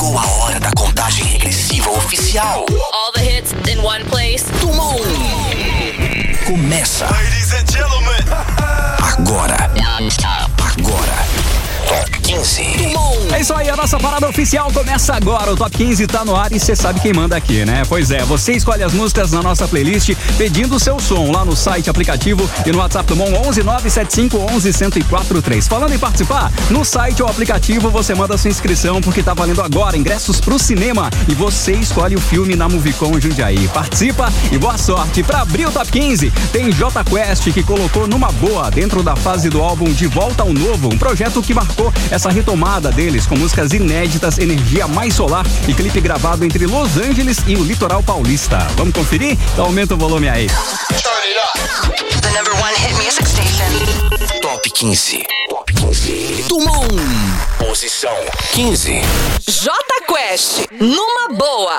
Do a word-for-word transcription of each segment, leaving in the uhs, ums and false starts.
Chegou a hora da contagem regressiva oficial. All the hits in one place. Tumon. Começa. Ladies and gentlemen. Agora. Agora. Top quinze. Tumon. É isso aí, a nossa parada oficial começa agora. O Top quinze tá no ar e você sabe quem manda aqui, né? Pois é, você escolhe as músicas na nossa playlist pedindo o seu som lá no site, aplicativo e no WhatsApp do Mon onze nove sete cinco onze um zero quatro três. Falando em participar, no site ou aplicativo você manda sua inscrição porque tá valendo agora ingressos pro cinema e você escolhe o filme na Movicon Jundiaí. Participa e boa sorte. Pra abrir o Top quinze, tem Jota Quest que colocou Numa Boa dentro da fase do álbum De Volta ao Novo, um projeto que marcou essa retomada deles com músicas inéditas, energia mais solar e clipe gravado entre Los Angeles e o litoral paulista. Vamos conferir? Então aumenta o volume aí. The number one hit music station. Top quinze. Top quinze. Tumon. Posição quinze. Jota Quest, Numa Boa.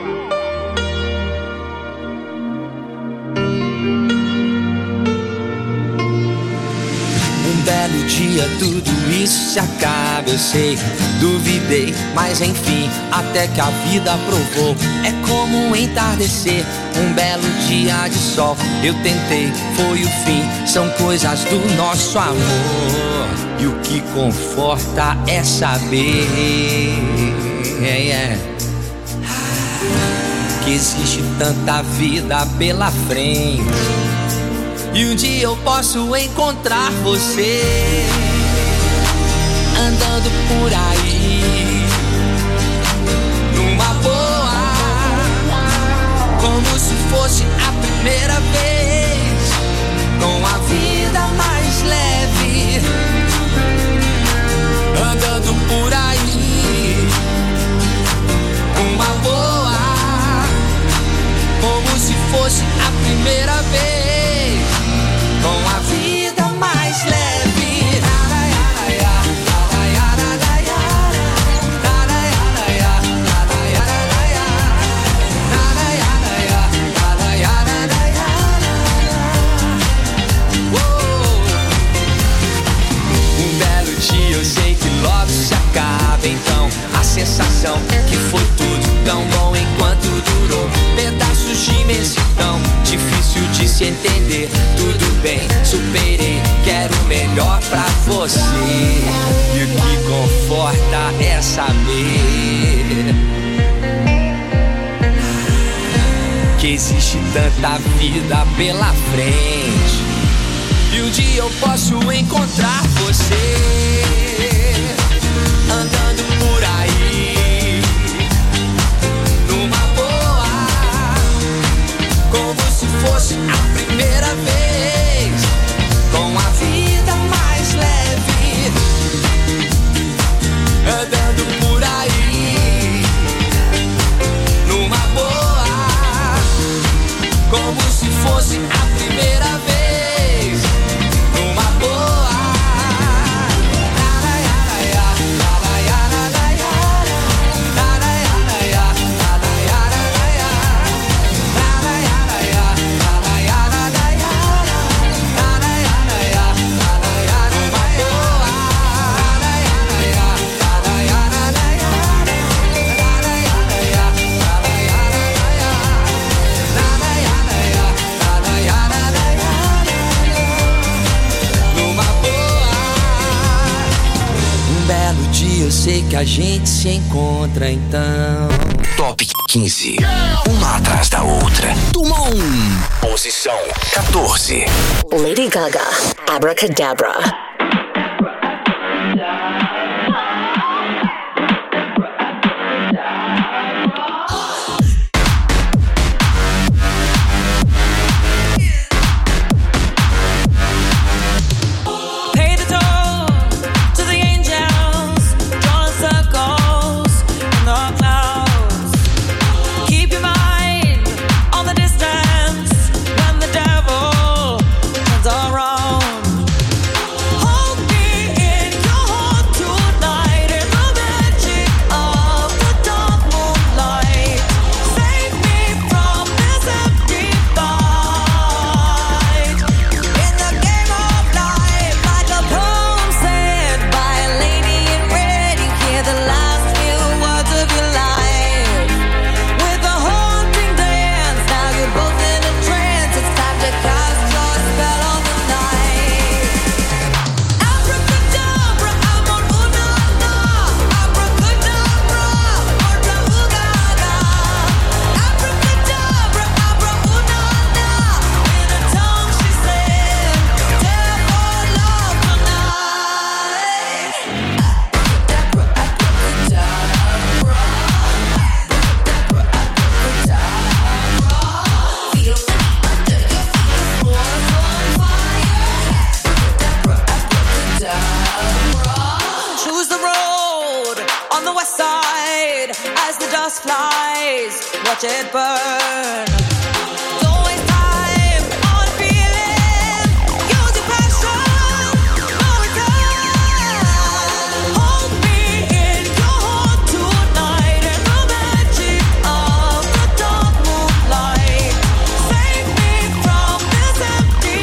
Um belo dia tudo isso se acaba, eu sei, duvidei, mas enfim, até que a vida provou. É como um entardecer, um belo dia de sol. Eu tentei, foi o fim, são coisas do nosso amor. E o que conforta é saber yeah, yeah, que existe tanta vida pela frente. E um dia eu posso encontrar você andando por aí, numa boa, como se fosse a primeira vez, com a vida mais leve, andando por aí, numa boa, como se fosse a primeira vez, com a vida mais leve. Um belo dia eu sei que logo se acaba, então a sensação que foi tudo tão bom enquanto durou. Pedaços de imensidão, difícil de se entender. Tudo bem, superei, quero o melhor pra você. E o que conforta é saber que existe tanta vida pela frente. E um dia eu posso encontrar você andando por aí, numa boa, como se fosse a primeira vez, com a vida mais leve, andando por aí, numa boa, como se fosse a primeira vez, numa boa. Eu sei que a gente se encontra então. Top quinze. Uma atrás da outra. Tumon. Posição quatorze. Lady Gaga, Abracadabra. Hold on the west side as the dust flies. Watch it burn. Don't waste time on feeling. Use your passion for return. Hold me in your heart tonight in the magic of the dark moonlight. Save me from this empty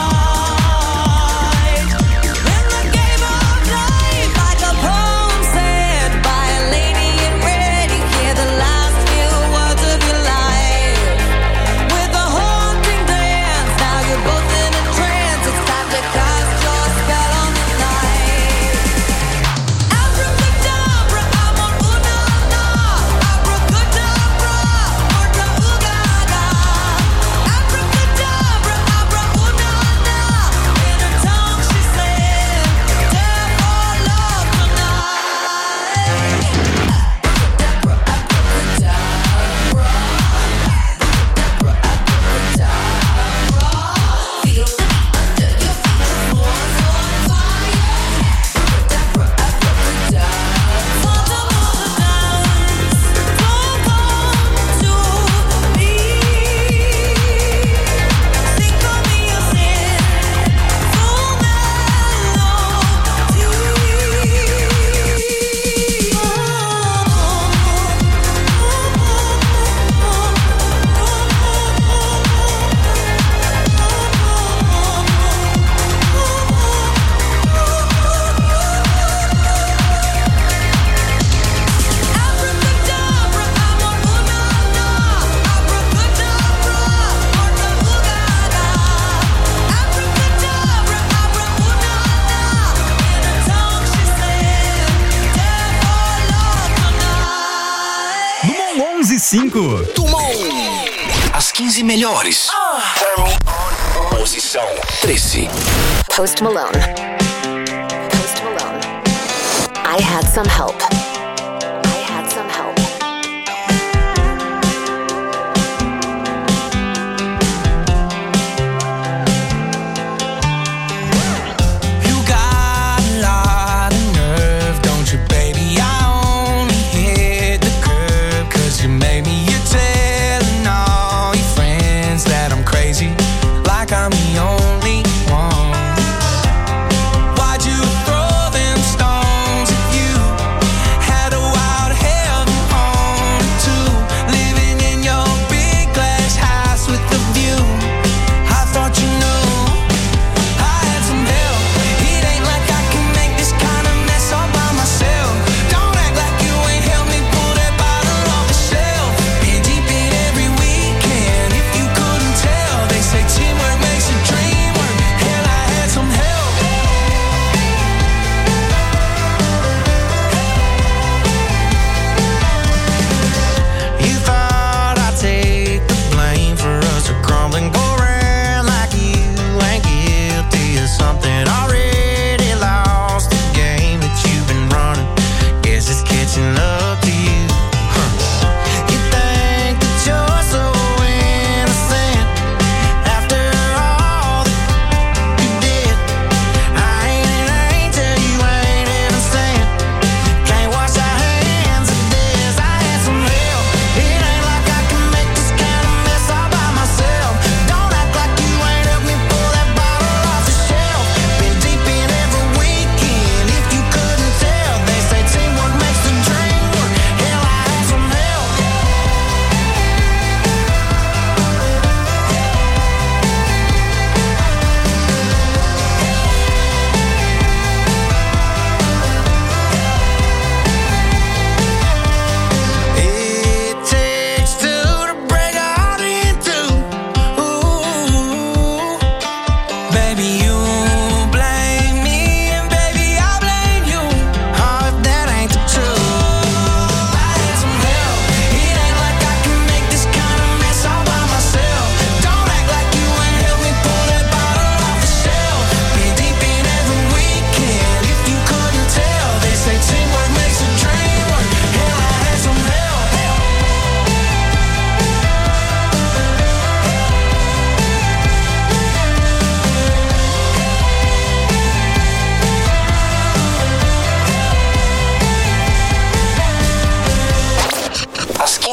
fight. In the game of life, like a poem said by a lady in red, you hear the last few words of your life. With a haunting glance, now you're both in a trance. It's time to cast your spell on the night. Abracadabra, I'm on ooh-na-na. Abracadabra, orta ooh-ga-ga. Abracadabra, abra ooh-na-na. In her tongue she said, "Dare for love tonight." Abracadabra, abracadabra. Feel the beat under your feet, war's on fire. Abracadabra, abracadabra. Father of the dance, don't come to me. Sing for me your sin, full melody. Abracadabra, I'm on ooh-na-na. Abracadabra, orta ooh-ga-ga. Abracadabra, abra ooh-na-na. In her tongue she said, "Dare for love tonight." Numon onze e cinco. Tumon. As quinze melhores. Turn me on. Posição treze. Post Malone. Post Malone. I had some help. I had some help. You got a lot of nerve, don't you, baby? I only hit the curb 'cause you made me. You're telling all your friends that I'm crazy, like I'm the only one. Why'd you throw them stones at you?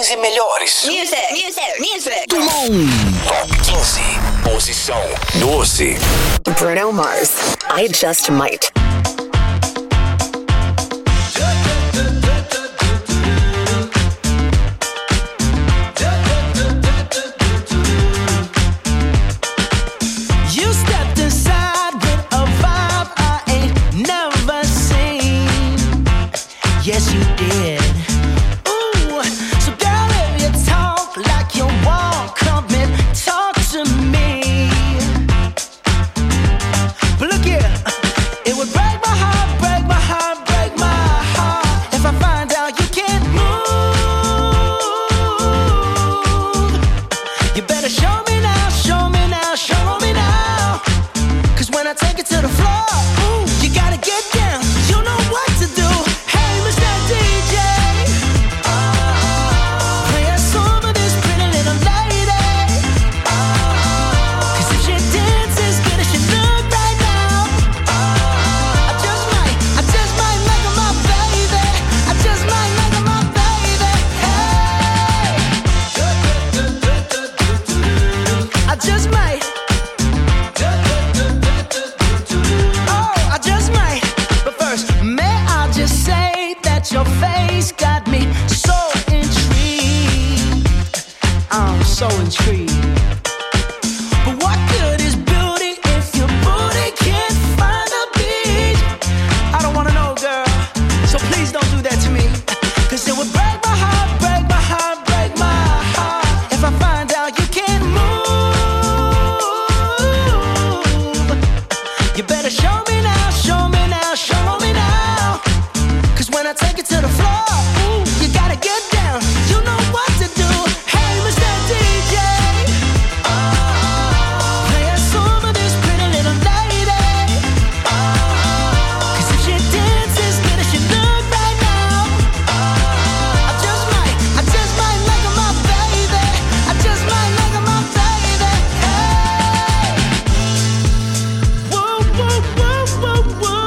quinze melhores. Music, music, music. Top quinze. Posição doze. Bruno Mars, I Just Might. You stepped inside with a vibe I ain't never seen. Yes, you did. Ooh, so girl, if you talk like you walk, come and talk to me. But look here, it would break my heart, break my heart, break my heart if I find out you can't move. You better show me now, show me now, show me now. Cause when I take it to the floor, ooh, you gotta get down. You know what to do. Hey, Mister D J, play a song of this pretty little lady. Cause if she dances good as she look right now, I just might, I just might make her my baby. I just might make her my baby. Hey, I just might. Oh, I just might. But first, may I just say that your face got me so intrigued. I'm so intrigued. But what good is beauty if your booty can't find a beat? I don't wanna know, girl. So please don't do that to me. Cause it would break my heart, break my heart, break my heart if I find out you can't move. You better show me now, show me now, show me now. Cause when I take it to the floor, ooh, you gotta get down. You know what to do. Hey, Mister D J, play a song of this pretty little lady. Cause if she dances good as she look right now, I just might, I just might make her my baby. I just might make her my baby. Hey, whoa, whoa, whoa, whoa, whoa.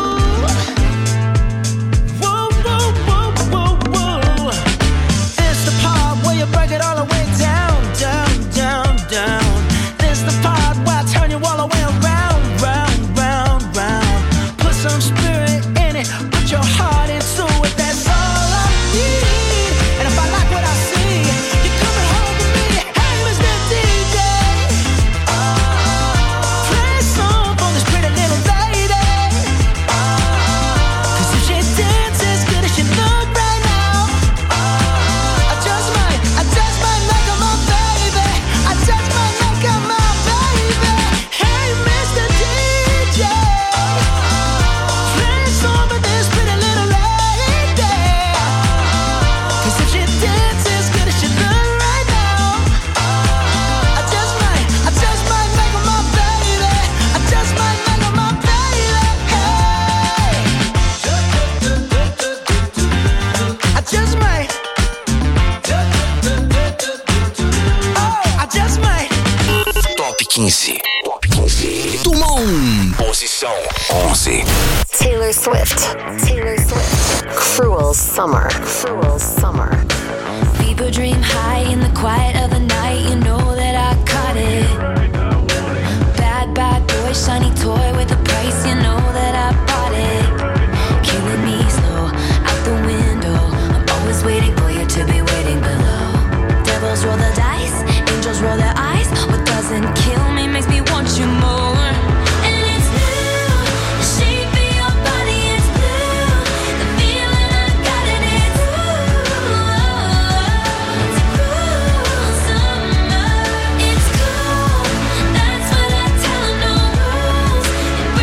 Whoa, whoa, whoa, whoa, whoa. This the part where you break it all the way down, down, down, down. This the part where I turn you all the way around, round, round, round. Put some spirit in it, put your heart into it. That's all I need. And if I like what I see, you're coming home with me. Hey, Mister D J, play a song for this pretty little lady. Cause if she dances good as she look right now, I just might, I just might make her my baby. I just might make her my baby. Hey, Mister D J, play a song for this pretty little lady. Cause if she dances good as she look right now, I just might, I just might make her my baby. I just might make her my baby. Hey, I just might. Oh, I just might. Top quinze. Top quinze. Dumont. Posição onze. Taylor Swift. Taylor Swift. Cruel Summer. Cruel Summer. People dream high in the quiet of the night. You know that I caught it. Bad, bad boy, shiny toy with a price. You know that I bought it. Killing me slow, out the window. I'm always waiting for you to be waiting below. Devils roll the dice, angels roll their eyes. What doesn't kill me makes me want you more. And it's blue, the shape of your body is blue. The feeling I got in it, ooh, it's cruel summer. It's cool, that's what I tell 'em, no rules.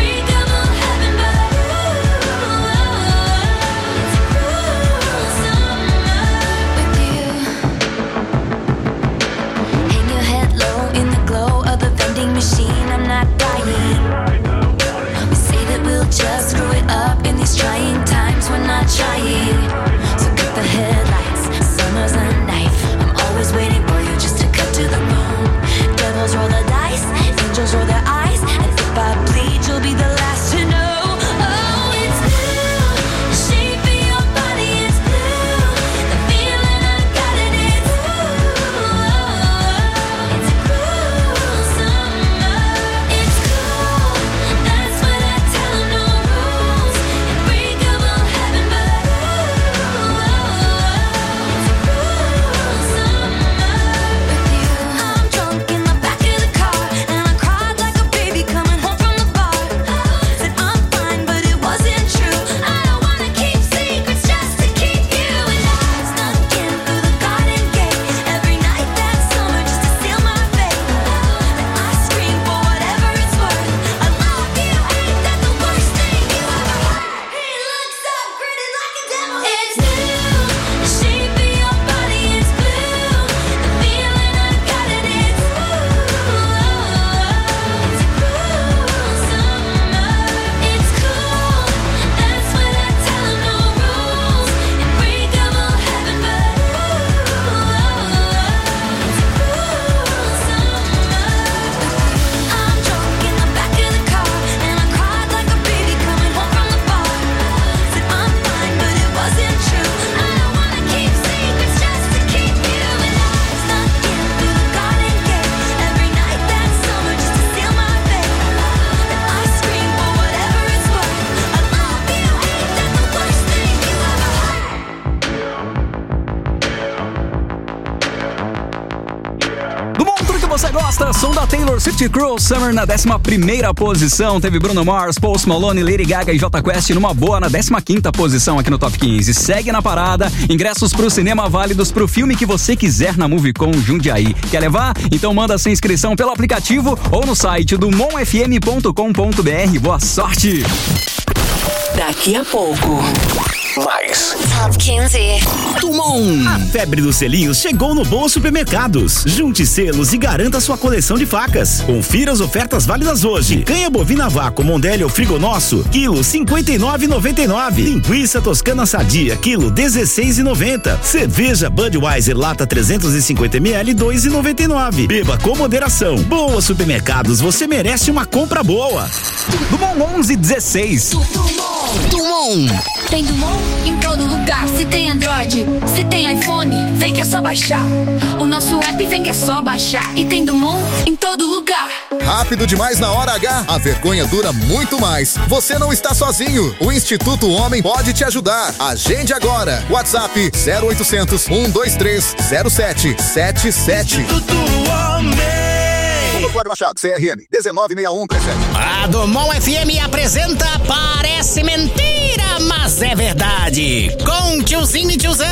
gosta, som da Taylor Swift, Cruel Summer na décima primeira posição. Teve Bruno Mars, Post Malone, Lady Gaga e Jota Quest numa boa na décima quinta posição aqui no Top quinze. Segue na parada, ingressos pro cinema válidos pro filme que você quiser na Movicon Jundiaí. Quer levar? Então manda sua inscrição pelo aplicativo ou no site do mon f m ponto com ponto b r. Boa sorte! Daqui a pouco, mais Top quinze. Tumon. A febre dos selinhos chegou no Boa Supermercados. Junte selos e garanta sua coleção de facas. Confira as ofertas válidas hoje. Canha bovina vácuo Mondelli ou Frigo Nosso, quilo cinquenta e nove reais e noventa e nove centavos. Linguiça toscana sadia, quilo dezesseis reais e noventa centavos. Cerveja Budweiser lata trezentos e cinquenta mililitros, dois reais e noventa e nove centavos. Beba com moderação. Boa Supermercados, você merece uma compra boa. Dumont onze dezesseis. Tumon. Tem Dumont em todo lugar. Se tem Android, se tem iPhone, vem que é só baixar. O nosso app vem que é só baixar. E tem Dumont em todo lugar. Rápido demais na hora H, a vergonha dura muito mais. Você não está sozinho. O Instituto Homem pode te ajudar. Agende agora. WhatsApp zero oitocentos, um dois três, zero sete sete sete. Instituto Homem. Código Machado, C R M dezenove sessenta e um, presente. A Dumont F M apresenta Parece Mentira, mas é verdade. Com tiozinho e tiozão.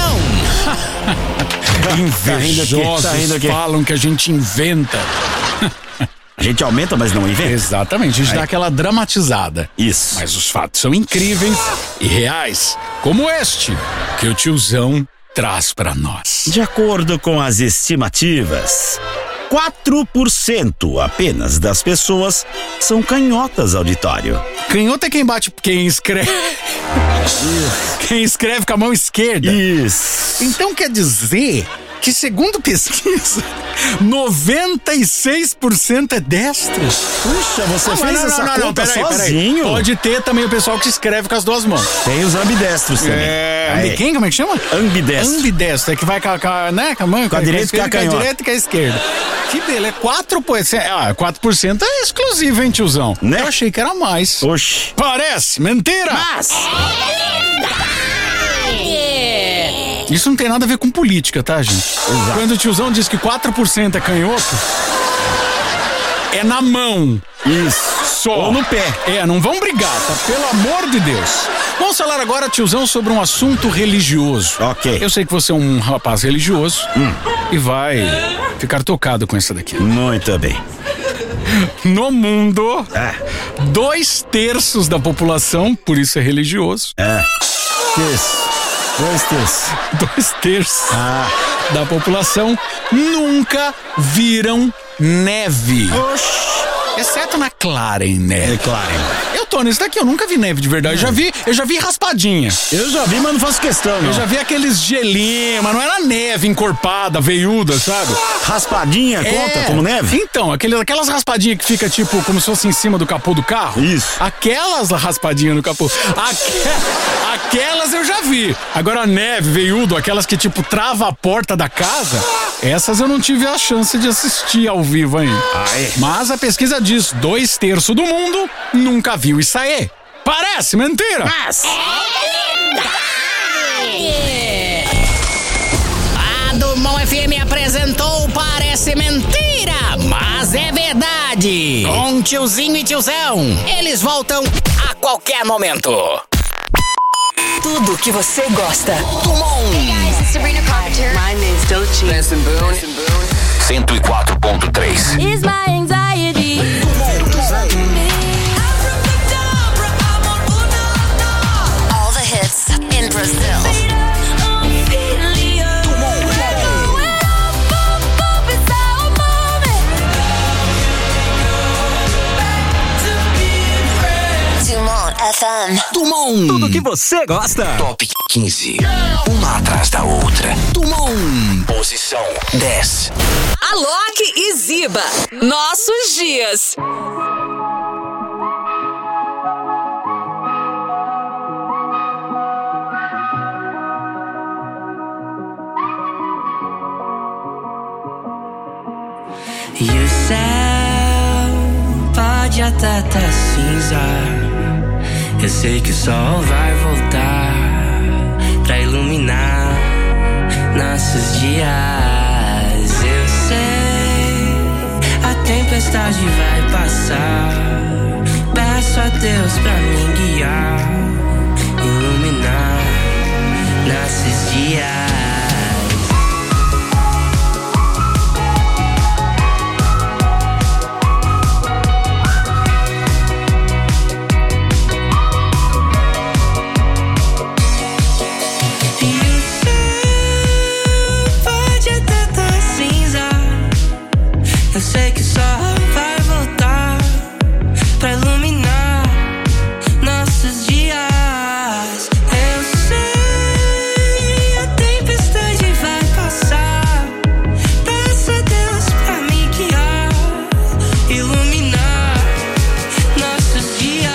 Invejosos tá rindo aqui. falam que a gente inventa. A gente aumenta, mas não inventa. Exatamente, a gente Aí. dá aquela dramatizada. Isso. Mas os fatos são incríveis e reais, como este que o tiozão traz pra nós. De acordo com as estimativas, quatro por cento apenas das pessoas são canhotas, auditório. Canhoto é quem bate, quem escreve. Quem escreve com a mão esquerda. Isso. Então quer dizer que, segundo pesquisa, noventa e seis por cento é destro. Puxa, você Ah, fez mas não, essa não, não, não, conta peraí, peraí. sozinho? Pode ter também o pessoal que escreve com as duas mãos. Tem os ambidestros também. É, Aí. ambi- quem? Como é que chama? Ambidestro. Ambidestro, é que vai com a, com a, né, com a mão, Com a direita e com a esquerda, com a canhota. direita e com a esquerda. Que dele, é quatro por cento. Ah, quatro por cento é exclusivo, hein, tiozão? Né? Eu achei que era mais. Oxi. Parece mentira! Mas Isso não tem nada a ver com política, tá, gente? Exato. Quando o tiozão diz que quatro por cento é canhoto, é na mão. Isso. Só. Ou no pé. É, não vão brigar, tá? Pelo amor de Deus. Vamos falar agora, tiozão, sobre um assunto religioso. Ok. Eu sei que você é um rapaz religioso e vai ficar tocado com essa daqui. Muito bem. No mundo, É. dois terços da população, por isso é religioso, É. Isso. Dois terços. dois terços Ah. da população nunca viram neve. Oxi. Exceto na Claren neve. É claro. Eu tô nisso daqui, eu nunca vi neve de verdade. Eu já vi, eu já vi raspadinha. Eu já vi, mas não faço questão, não. Eu já vi aqueles gelinhos, mas não era neve encorpada, veiuda, sabe? Raspadinha conta como neve? Então, aquele, aquelas raspadinhas que fica tipo como se fosse em cima do capô do carro. Isso. Aquelas raspadinhas no capô. Aque- aquelas eu já vi. Agora a neve, veiudo, aquelas que tipo trava a porta da casa, essas eu não tive a chance de assistir ao vivo ainda. Aê. Mas a pesquisa diz, dois terços do mundo nunca viu isso aí. Parece mentira. Mas a Dumont F M apresentou Parece Mentira, mas é verdade. Com tiozinho e tiozão. Eles voltam a qualquer momento. Tudo que você gosta. Hey guys, it's Sabrina Carpenter. My name's Doechii. Benson Boone. cento e quatro ponto três. Is my anxiety. All the hits in Brazil. Dumont F M. Tumon. Tudo que você gosta. Top quinze. Uma atrás da outra. Tumon. Posição dez. Alok e Ziba. Nossos dias. E o céu pode até tá cinza. Eu sei que o sol vai voltar pra iluminar nossos dias. Eu sei, tempestade vai passar. Peço a Deus pra me guiar, iluminar nossos dias. Eu sei que só vai voltar pra iluminar nossos dias. Eu sei, a tempestade vai passar. Peço a Deus pra me guiar, iluminar nossos dias.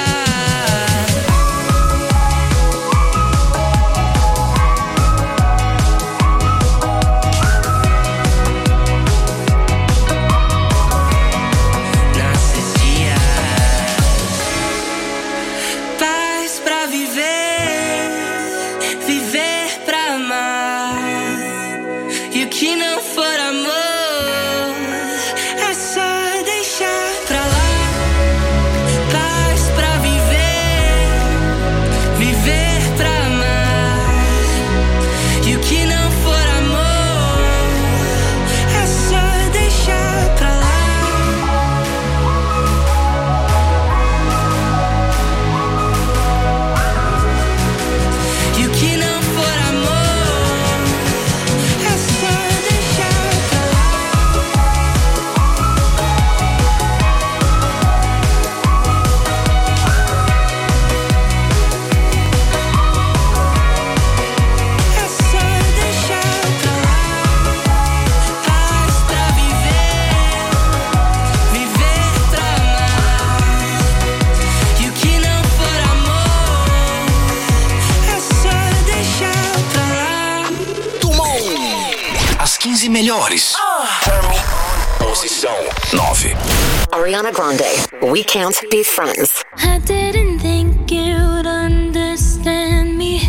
quinze melhores. Posição nove. Ariana Grande, We Can't Be Friends. I didn't think you'd understand me.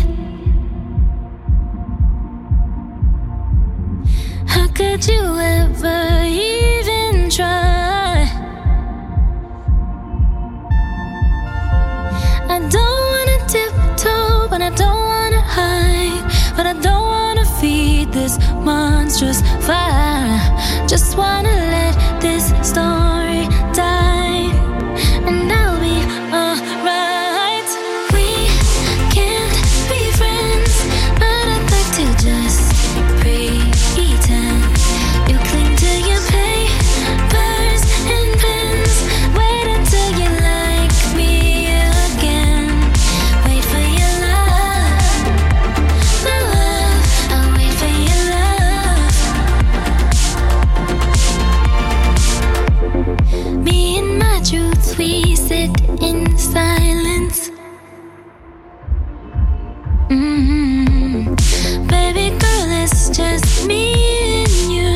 How could you ever even try? I don't wanna tiptoe, but I don't wanna hide. But I don't wanna feed this monstrous fire. Just wanna let this story die, and I'll be alright. We can't be friends, but I'd like to just pretend. You cling to your papers and pens. Wait until you like me again. Wait for your love, my love. I'll wait for your love. Me and my truths, we sit in silence. Mm-hmm. Baby girl, it's just me and you.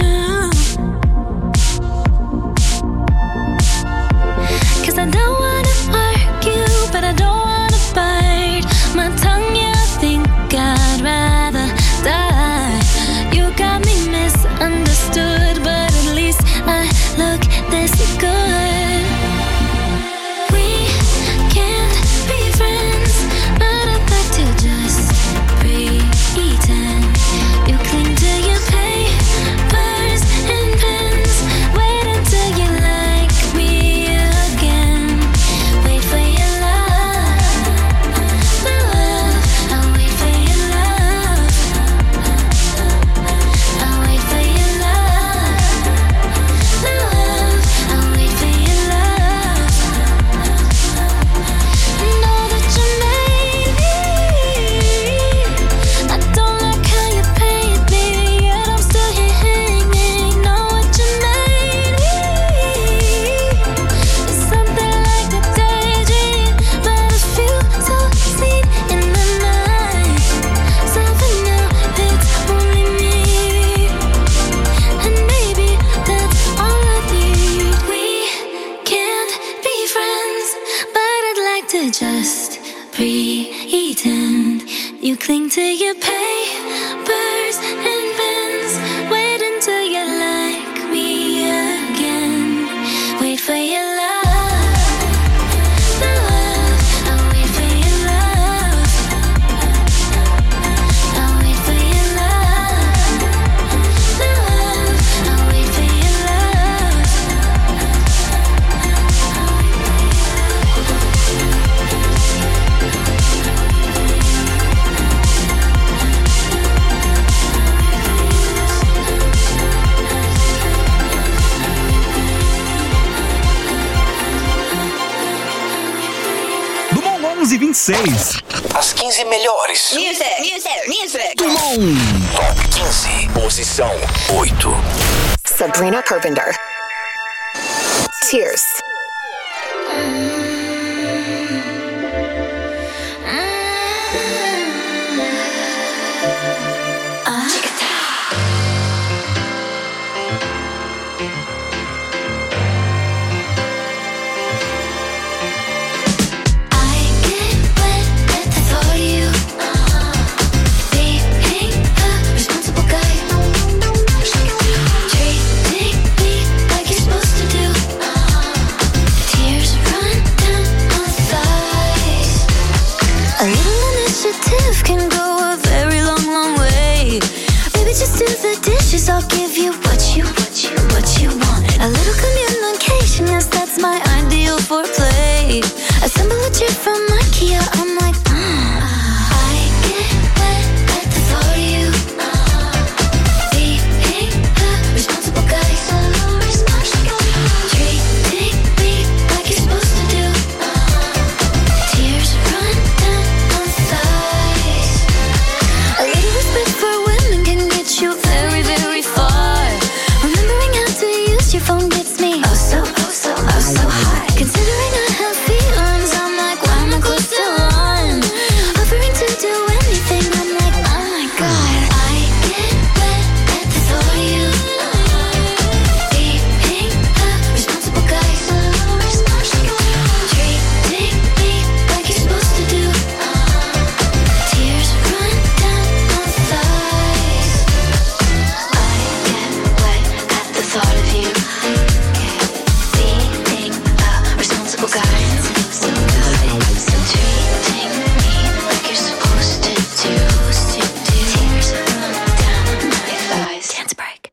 'Cause I don't wanna argue, but I don't wanna bite my tongue. Yeah, I think I'd rather die. You got me misunderstood, but at least I look this good. We can't be friends, but I'd like to just pretend. You cling to your papers and pens. Wait until you like me again. Wait for your love, my love. I'll wait for your love. I'll wait for your love, my love. I'll wait for your love. Know that you made me. I don't like how you paint me, yet I'm still here hanging. Know what you made me. It's something like a daydream, but I feel so seen in my mind. Something now, it's only me, and maybe that's all I need. We can't be friends, but I'd like to just pretend. You cling to your papers and pens. Wait until you like me again. Wait vinte e seis. As quinze melhores. Music, music, music. Top quinze. Posição oito. Sabrina Carpenter. Tears. I'll give you what you, what you, what you want. A little communication, yes, that's my ideal foreplay. Assemble a chair from IKEA, I'm like, mm. I get wet at the thought of you. Being a responsible guy, so responsible. Treating me like you're supposed to do. Tears run down my thighs. A little respect for women can get you very, very far. Remembering how to use your phone gets me oh so, oh so, oh so high. Considering I have feelings, I'm like, why am I close to one? Offering to do anything, I'm like, oh my god. I get wet at the thought of you. Being a responsible guy, so responsible. Treating me like you're supposed to do. Tears run down my thighs. I get wet at the thought of you. Being a responsible guy. So good. So treating me like you're supposed to do. Tears run down my thighs. Dance break.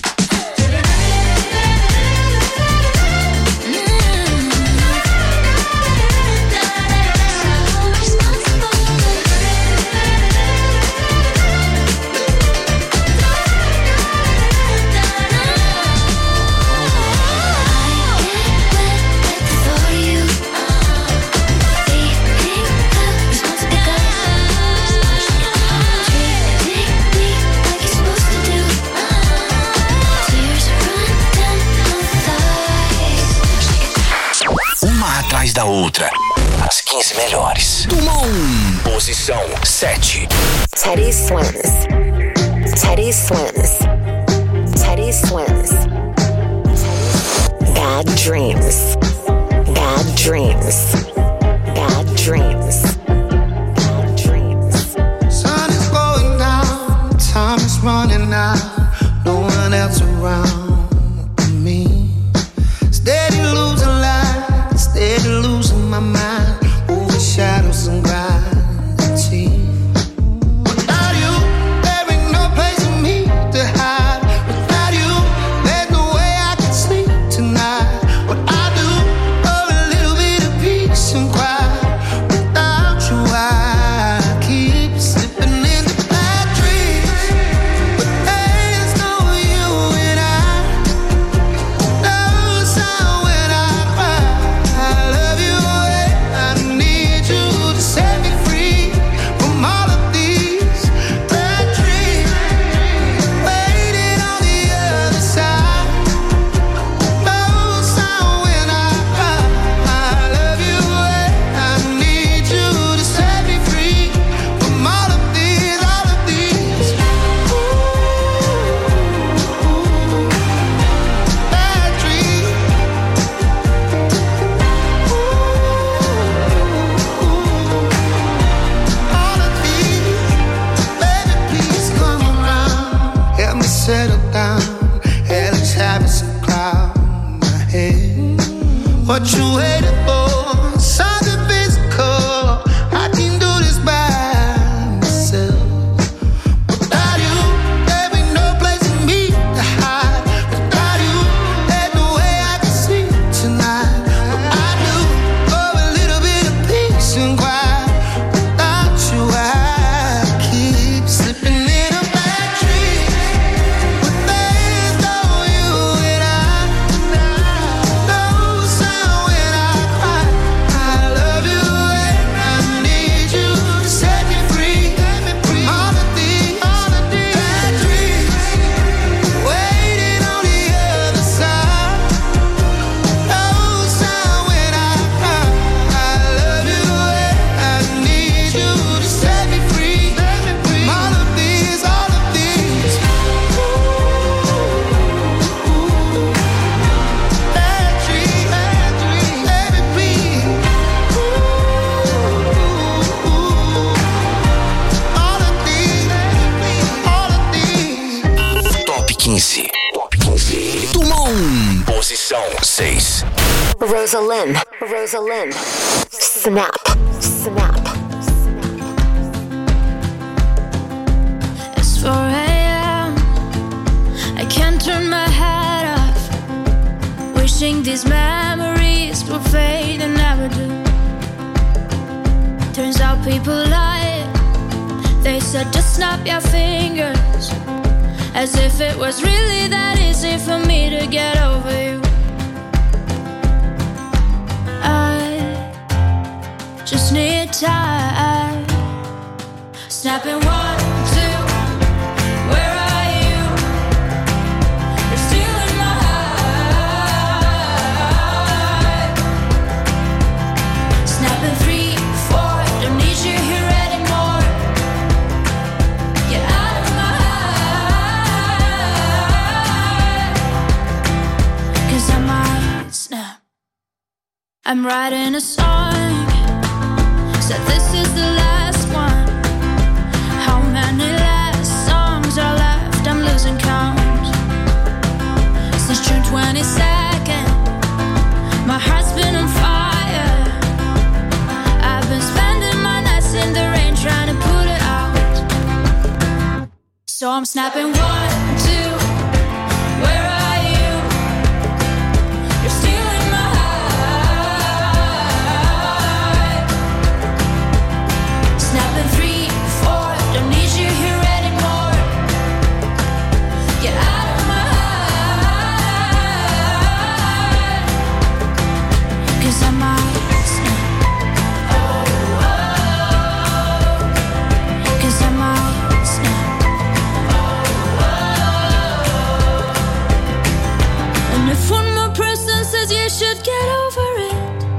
Uma atrás da outra. As quinze melhores. Posição sete. Teddy Swims. Teddy Swims. Teddy Swims. Bad dreams. Bad dreams. Bad dreams. Bad dreams. Sun is going down, time is running out, no one else around but me. Steady losing light, steady losing my mind, over shadows and gravity. Without you, there ain't no place for me to hide. Without you, there's no way I can sleep tonight. What I do for a little bit of peace and quiet. Without you, I keep slipping into bad dreams. But there's no you and I. No sound when I cry. I love you, I need you to set me free from all of these bad dreams. Waiting on the other side. No sound when I cry. I love you, I need you to set me free from all of these, all of these bad dreams. All of these, baby, please come around. Help me settle down. Hell is having some cloud in my head. What you waiting for? Something physical. I can do this by myself. Without you, there ain't no place for me to hide. Without you, there's no way I can sleep tonight. What I do for a little bit of peace and quiet. Without you, I keep slipping in a bad dream. But there's no you and I. No sound when I quinze. Top quinze. Dumont. Posição seis. Rosalind, Rosalind, Snap, Snap. It's four a.m. I can't turn my head off. Wishing these memories will fade and never do. Turns out people lie. They said just snap your fingers, as if it was really that easy for me to get over you. I just need time. Snapping one, two, where are you? You're still in my heart. Snapping three, four, don't need you here anymore. Get out of my heart, 'cause I might snap. I'm writing a song, said this is the last one. How many last songs are left? I'm losing count. Since June twenty-second, my heart's been on fire. I've been spending my nights in the rain trying to put it out. So I'm snapping one, two, where are you? You're still in my heart. Snapping three, four, don't need you here anymore. Get out of my heart, 'cause I might snap. Oh, oh, 'cause I might snap. Oh, oh. And if one more person says you should get over it,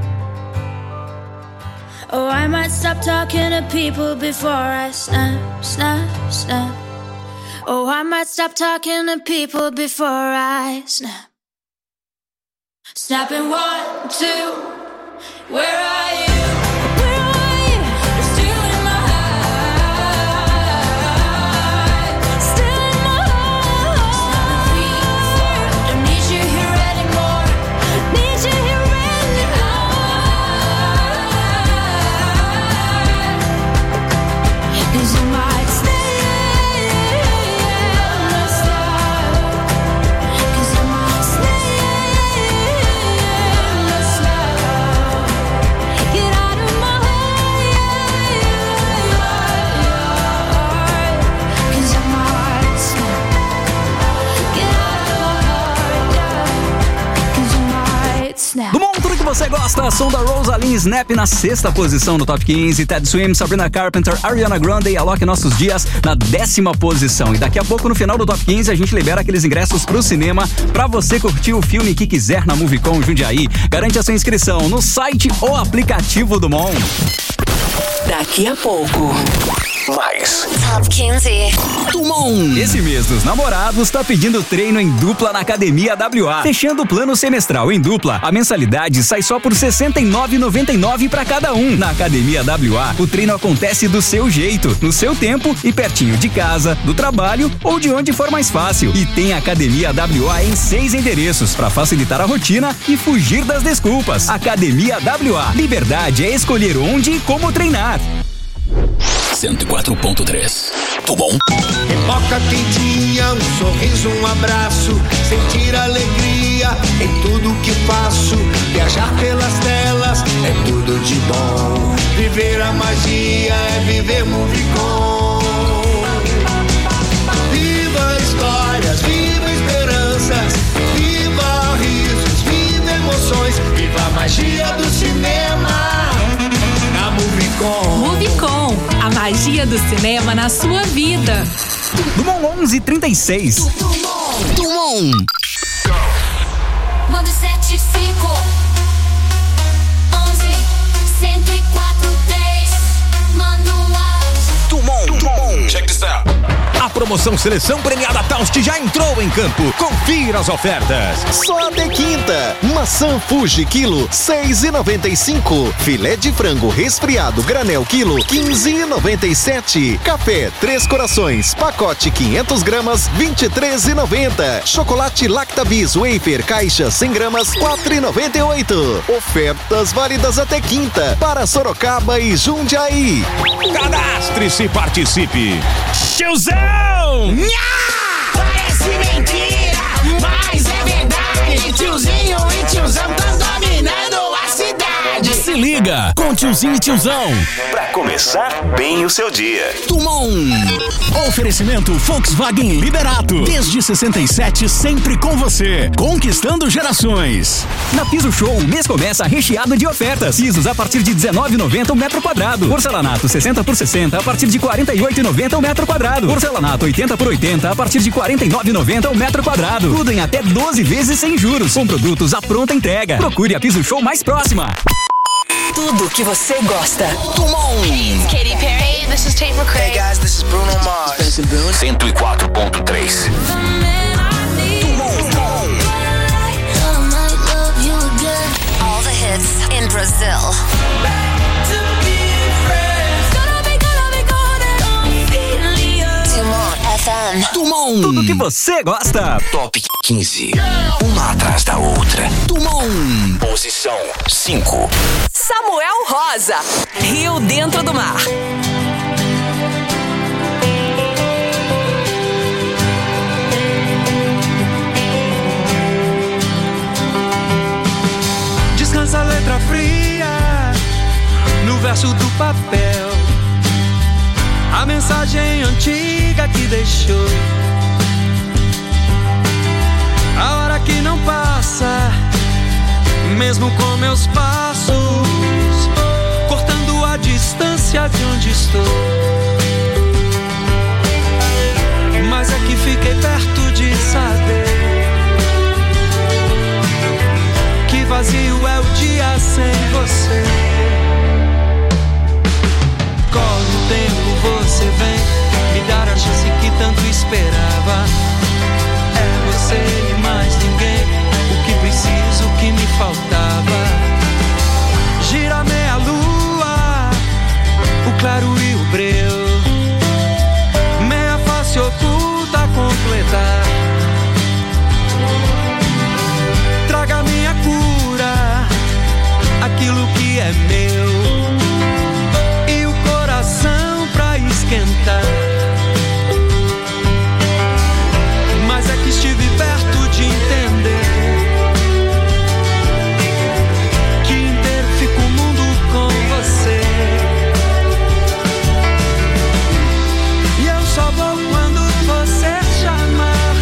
oh, I might stop talking to people before I snap, snap, snap. Oh, I might stop talking to people before I snap. Snapping one, two, where are you? Where are you? You're still in my heart. Still in my heart. Snapping three, four, don't need you here anymore. Need you here anymore. 'Cause you might stay and stop. 'Cause you might stay and stop. Get out of my heart. 'Cause I might snap. Get out of my heart. 'Cause I might snap. Do mundo, tudo que você gosta, som da Rosalind, Snap na sexta posição no Top quinze, Ted Swim, Sabrina Carpenter, Ariana Grande e Alok Nossos Dias na décima posição. E daqui a pouco, no final do Top quinze, a gente libera aqueles ingressos pro cinema pra você curtir o filme que quiser na Movicon Jundiaí. Garante a sua inscrição no site ou aplicativo do Mon. Daqui a pouco. Mais. Top quinze. Dumont. Esse mês dos namorados tá pedindo treino em dupla na Academia W A. Fechando o plano semestral em dupla, a mensalidade sai só por sessenta e nove reais e noventa e nove centavos para cada um. Na Academia W A, o treino acontece do seu jeito, no seu tempo e pertinho de casa, do trabalho ou de onde for mais fácil. E tem a Academia W A em seis endereços para facilitar a rotina e fugir das desculpas. Academia W A. Liberdade é escolher onde e como treinar. cento e quatro ponto três. Dumont. Pipoca quentinha, um sorriso, um abraço, sentir alegria em tudo que faço. Viajar pelas telas é tudo de bom. Viver a magia é viver Movicon. Viva histórias, viva esperanças, viva risos, viva emoções, viva a magia do cinema. Na Movicon. Movicon, a magia do cinema na sua vida. Dumont onze trinta e seis. Dumont. Dumont. Manda sete cinco onze cento e quatro três. Manda um áudio. Dumont. Dumont. Check this out. promoção Seleção Premiada Taust já entrou em campo. Confira as ofertas. Só até quinta. Maçã Fuji quilo seis e noventa e cinco. Filé de frango resfriado granel quilo quinze e noventa e sete. Café Três Corações pacote quinhentas gramas vinte e três e noventa. Chocolate Lactabis Wafer caixa cem gramas quatro e noventa e oito. Ofertas válidas até quinta para Sorocaba e Jundiaí. Cadastre-se e participe. Tiozão! Nha! Parece mentira, mas é verdade. Tiozinho e tiozão tão dominando a cidade. Se liga com Tiozinho e Tiozão. Pra começar bem o seu dia. Tumon. Oferecimento Volkswagen Liberato. Desde sessenta e sete, sempre com você. Conquistando gerações. Na Piso Show, o mês começa recheado de ofertas. Pisos a partir de dezenove reais e noventa centavos o metro quadrado. Porcelanato sessenta por sessenta a partir de quarenta e oito reais e noventa centavos o metro quadrado. Porcelanato oitenta por oitenta a partir de quarenta e nove reais e noventa centavos o metro quadrado. Tudo em até doze vezes sem juros. Com produtos à pronta entrega. Procure a Piso Show mais próxima. Tudo que você gosta. Tumon. Hey, it's Katy Perry. Hey, this is Tate McRae. Hey guys, this is Bruno Mars. cento e quatro ponto três. All the hits in Brazil. Tumon F M. Tumon. Tudo que você gosta. Top quinze. Uma atrás da outra. Tumon. Posição cinco. Samuel Rosa. Rio Dentro do Mar. Descansa a letra fria no verso do papel. A mensagem antiga que deixou. A hora que não passa, mesmo com meus passos, cortando a distância de onde estou. Mas é que fiquei perto de saber que vazio é o dia sem você. Corre o tempo, você vem me dar a chance que tanto esperava. É você e mais ninguém, o que preciso, o que me faltava. Gira meia lua, o claro e o breu, meia face oculta a completar. Traga minha cura, aquilo que é meu, e o coração pra esquentar. Mas é que estive perto de entender que inteiro fica o mundo com você. E eu só vou quando você chamar.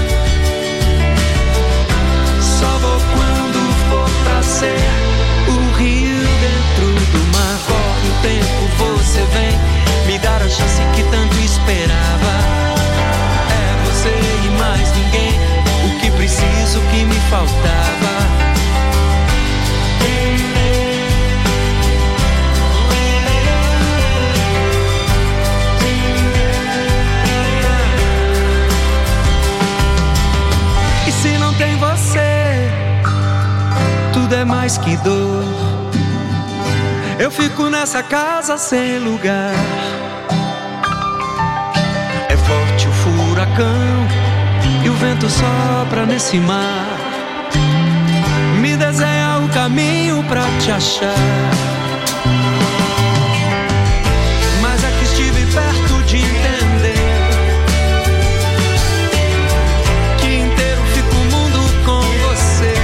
Só vou quando for pra ser o rio dentro do mar. Corre o tempo, você vem me dar a chance que tanto esperava. É você e mais ninguém, o que preciso, o que me faltava. E se não tem você, tudo é mais que dor. Eu fico nessa casa sem lugar. É forte o furacão e o vento sopra nesse mar. Me desenha o caminho pra te achar. Mas é que estive perto de entender que inteiro fica o mundo com você.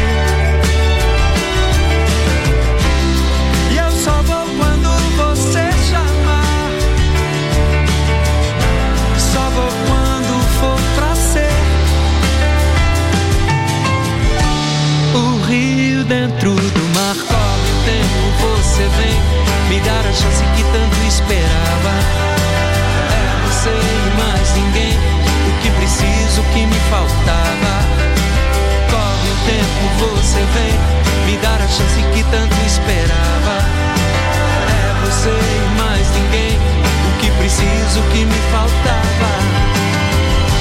E eu só vou quando você chamar. Só vou quando for pra ser o rio dentro do mar. Corre o tempo, você vem me dar a chance que tanto esperava. É você e mais ninguém, o que preciso, o que me faltava. Corre o tempo, você vem me dar a chance que tanto esperava. É você e mais ninguém, o que preciso, o que me faltava.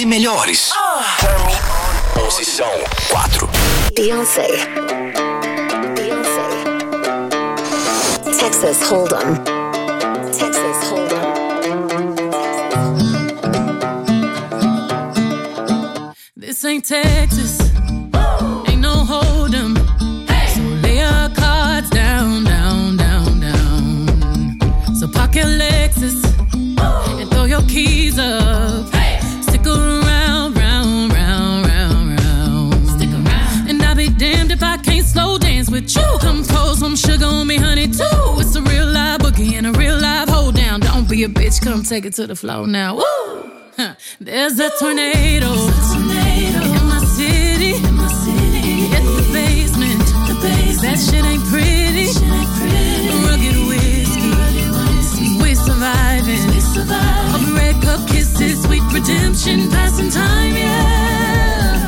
melhores. Posição quatro. Beyoncé. Beyoncé. Texas Hold'em. Texas Hold'em. This ain't Texas. Ain't no Hold'em. So lay your cards down, down, down, down. So park your Lexus and throw your keys up. Stick around, round, round, round, round. Stick around. And I'll be damned if I can't slow dance with you. Come pour some sugar on me, honey, too. It's a real live boogie and a real live hold down. Don't be a bitch, come take it to the floor now. Woo! Huh. There's a tornado. There's a tornado in my city. In my city. Hit the basement. The basement. That shit ain't pretty. Shit ain't pretty. Rugged whiskey. Rugged whiskey. We surviving. We surviving. Of red cup kisses, sweet redemption, passing time, yeah.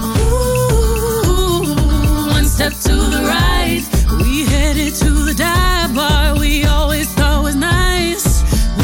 Ooh, one step to the right. We headed to the dive bar we always thought was nice.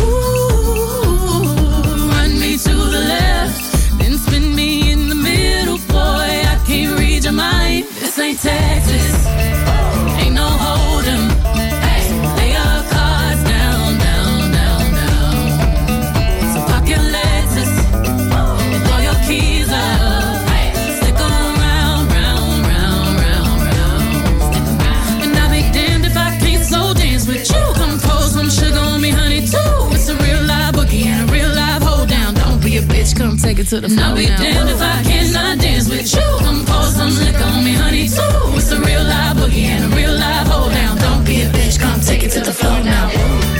To the left, then spin me in the middle, boy. I can't read your mind. This ain't Texas, ain't no Hold'em. Hey, lay your cards down, down, down, down. So park your Lexus and throw your keys up. Hey, stick around, round, round, round, round. Stick around. And I'll be damned if I can't slow dance with you. Come pour some sugar on me, honey, too. It's a real live boogie and a real live hold down. Don't be a bitch, come take it to the floor. I'll be damned if I cannot dance with you. Come pour some liquor on me, honey, too. It's a real live boogie and a real live hold down. Don't be a bitch, come take it to the floor now.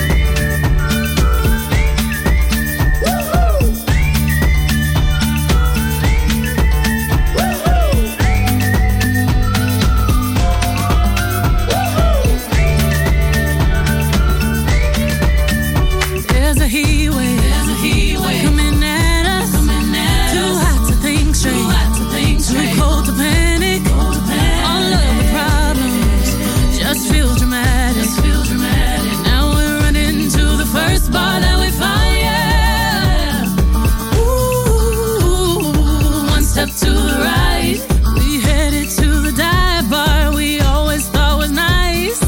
There's a heat wave, there's a heat wave coming at us, coming at too us. Hot to think straight, too hot to think straight. Too cold to panic, cold to panic. All of the problems just feel dramatic, just feel dramatic. Now we're running to the first bar that we find, yeah. Ooh, one step to the right, we headed to the dive bar we always thought was nice.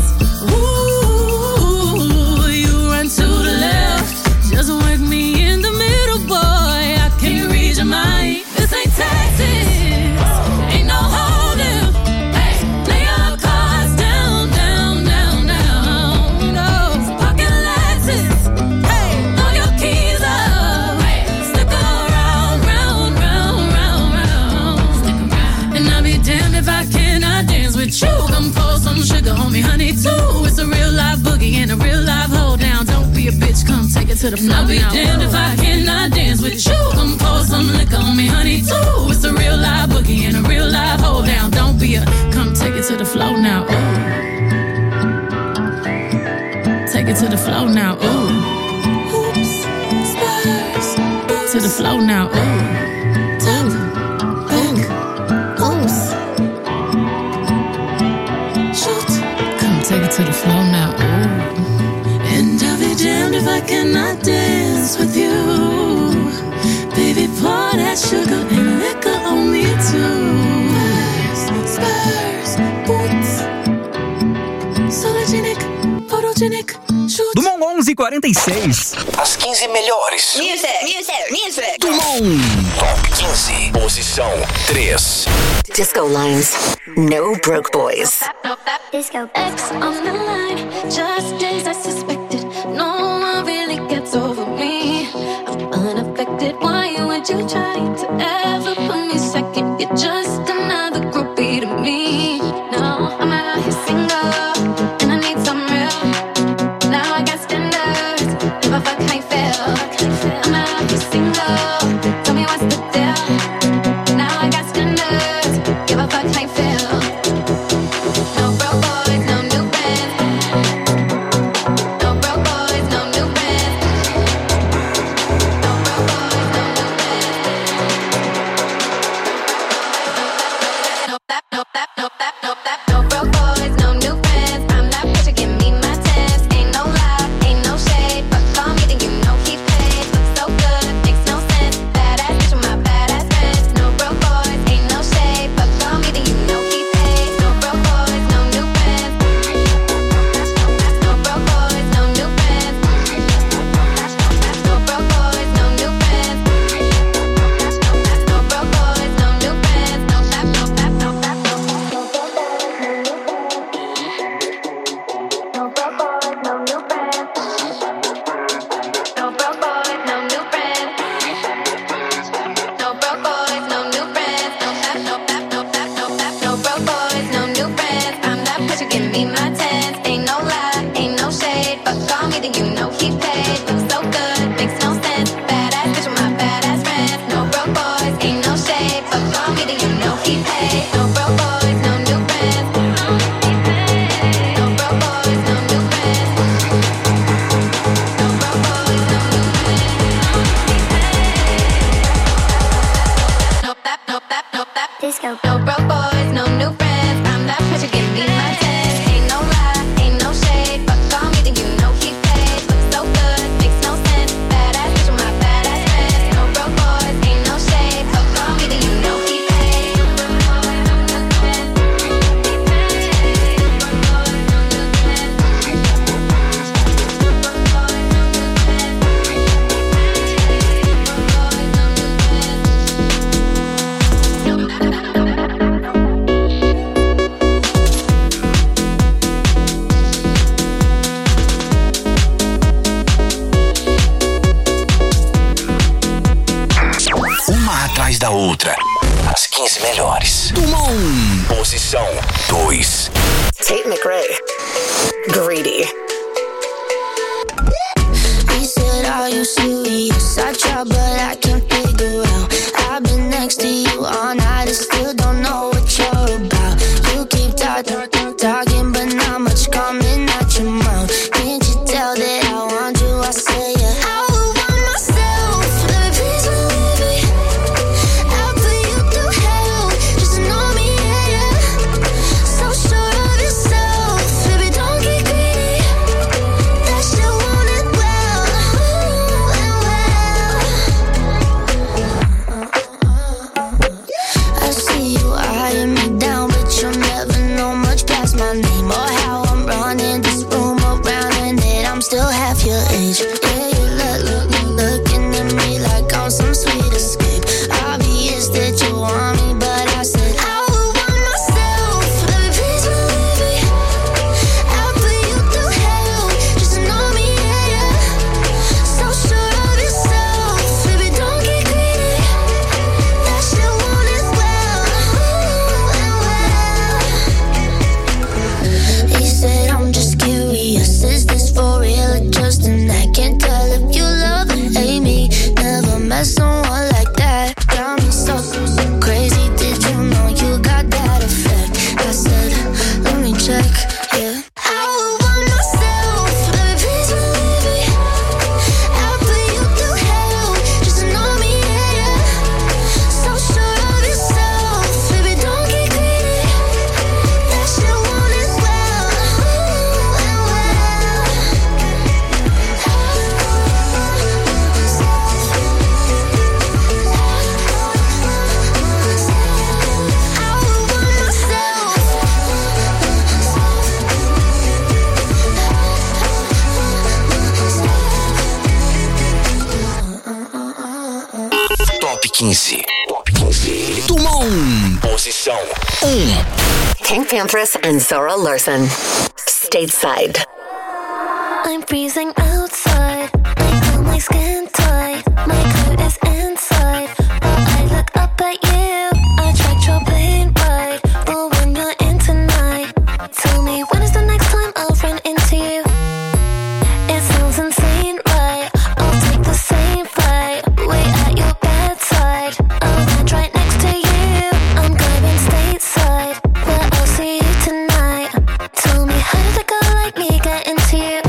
Ooh, you run to the left, just work me in the middle, boy. I can't read your mind. This ain't Texas, ain't no Hold'em. Hey, lay your cards down, down, down, down. No, pocket Lexus. Hey, throw your keys up. Hey, stick around, round, round, round, round. Stick around. And I'll be damned if I cannot dance with you. Come pour some sugar on me, honey, too. It's a real live boogie and a real live hold down. Don't be a bitch, come take it to the floor. I'll be damned if I cannot dance with you. Come pour some liquor on me, honey, too. It's a real live boogie and a real live hold down. Don't be a, come take it to the floor now. Ooh. Take it to the floor now. Ooh. Oops, Spurs. To the floor now. Ooh. Top, back, oops. Shoot. Come take it to the floor now. Ooh. And I'll be damned if I cannot dance with you. Baby, pour that sugar and liquor on me too. Spurs, boots, sologenic, photogenic, shoot. Dumont onze e quarenta e seis. As quinze melhores. Music, music, music. Dumont. Top quinze. Posição três. Disco Lines. No Broke Boys. Disco X on the line, just as I suspected. No one really gets over me. I'm unaffected. Why would you try to ever put me second? You're just another groupie to me. No, I'm out here single, and I need some real. Now I got standards. If I fuck, I fail. I'm out here single. Tell me what's the deal. Now I got standards. Give a fuck, I fail. No broke boys, no new bands. No broke boys, no new bands. No broke boys, no new bands. No that, no that, no that. outra. As quinze melhores. Dumont. Posição dois. Tate McRae. Greedy. He said, are you serious? I try, but I can't figure out. I've been next to you all night and still don't know what you're about. You keep talking, talking, but not much coming out your mouth. Can't you tell that I want you? I say yeah. I would want myself. Let me please believe me. I'll put you through hell just to know me, yeah, yeah. So sure of yourself, baby, don't get greedy. That shit want it well, ooh, and well. I see you eyeing me down, but you'll never know much past my name or how I'm running this room around and that I'm still half your age. Yeah, you look, look, look, looking at me like I'm some sweet escape. Obvious that you want me, but I said I would want myself. Let me please believe me. I'll put you through hell just to know me, yeah, yeah. So sure of yourself, baby, don't get greedy. That shit want it well, ooh, and well. He said, I'm just curious, is this for real or just an act? Can't tell if you love or hate me. Never met someone like that. Got me so, so crazy. Did you know you got that effect? I said, let me check, yeah. I would want myself. Let me please believe me. I'll put you through hell just to know me, yeah, yeah. So sure of yourself, baby, don't get greedy. That shit want it well, ooh, and well. I would want myself. Top quinze. Top quinze. Dumont. Posição um. King Panthers and Zora Larson. Stateside. I'm freezing outside. I feel my skin tight. My coat is inside. But I look up at you. I tried your plane ride. The one you're in tonight. Tell me, when is the next time I'll run into you? It sounds insane, right? I'll take the same flight. Wait at your bedside. I'll land right next to you. I'm going stateside. Where I'll see you tonight. Tell me, how did a girl like me get into you?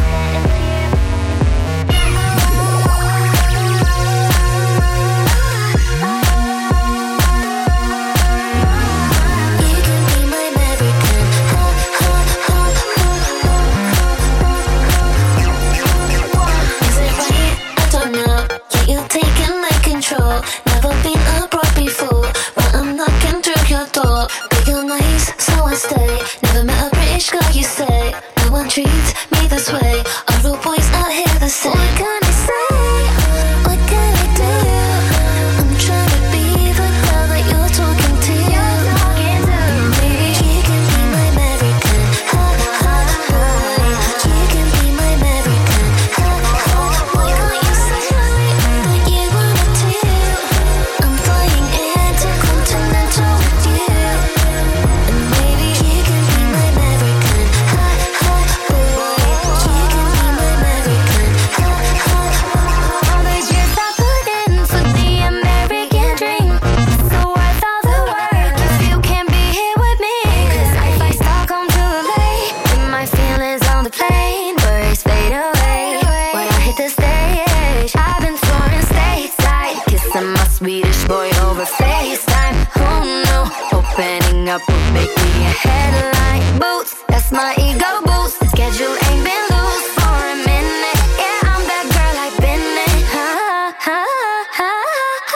Never been abroad before, but I'm knocking through your door. But you're nice, so I stay. Never met a British girl, you say. No one treats me this way. All the boys out here the same. What can I say? What can I do? I'm trying to be the girl that you're talking to. Maybe you can be my American. Ha, ha, ha. You can be my American. Ha, ha. Why can't you say that you wanna do? I'm flying intercontinental with you. And maybe you can be my American. Ha, ha, boy. You can be my American. Ha, ha. All the years I put in for the American dream. So worth all the work if you can't be here with me. 'Cause I fly Stockholm to L A. And my feelings on the plane, birds fade away. When I hit the stage, I've been touring stateside, kissing my Swedish boy over FaceTime. Oh no, opening up will make me a headline. Boots, that's my ego boost. Schedule ain't been loose for a minute. Yeah, I'm that girl I've been in. Ha, ha, ha, ha.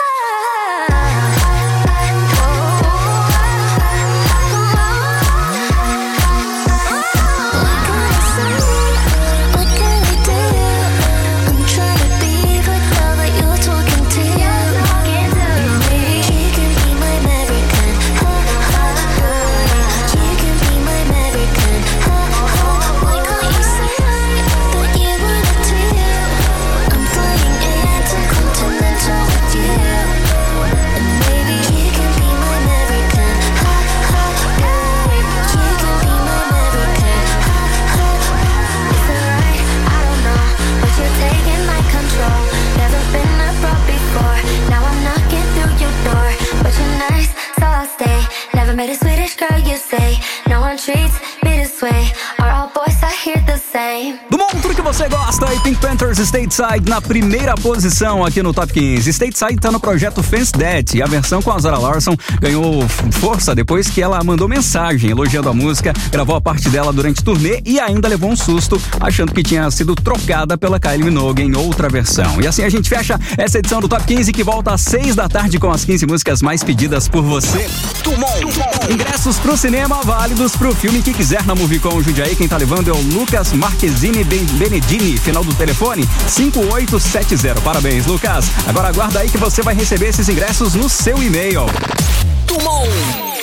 What can I say? What can I do? I'm trying to be the girl that you're talking to. Maybe you can be my American. Ha, ha, ha. You can be my American. Ha, ha. Why can't you say? say. No one treats me this way. Are all boys out here the same? Do mundo, tudo que você gosta, e Pink Panthers Stateside na primeira posição aqui no Top quinze. Stateside tá no projeto Fence That, e a versão com a Zara Larsson ganhou força depois que ela mandou mensagem elogiando a música, gravou a parte dela durante turnê e ainda levou um susto, achando que tinha sido trocada pela Kylie Minogue em outra versão. E assim a gente fecha essa edição do Top quinze, que volta às seis da tarde com as quinze músicas mais pedidas por você. Tumon. Ingressos pro cinema válidos pro filme Que Quiser na Movicon Jundiaí. Quem tá levando é o Lucas Marquezine Benedini, final do telefone cinco oito sete zero. Parabéns, Lucas. Agora aguarda aí que você vai receber esses ingressos no seu e-mail. Tumon.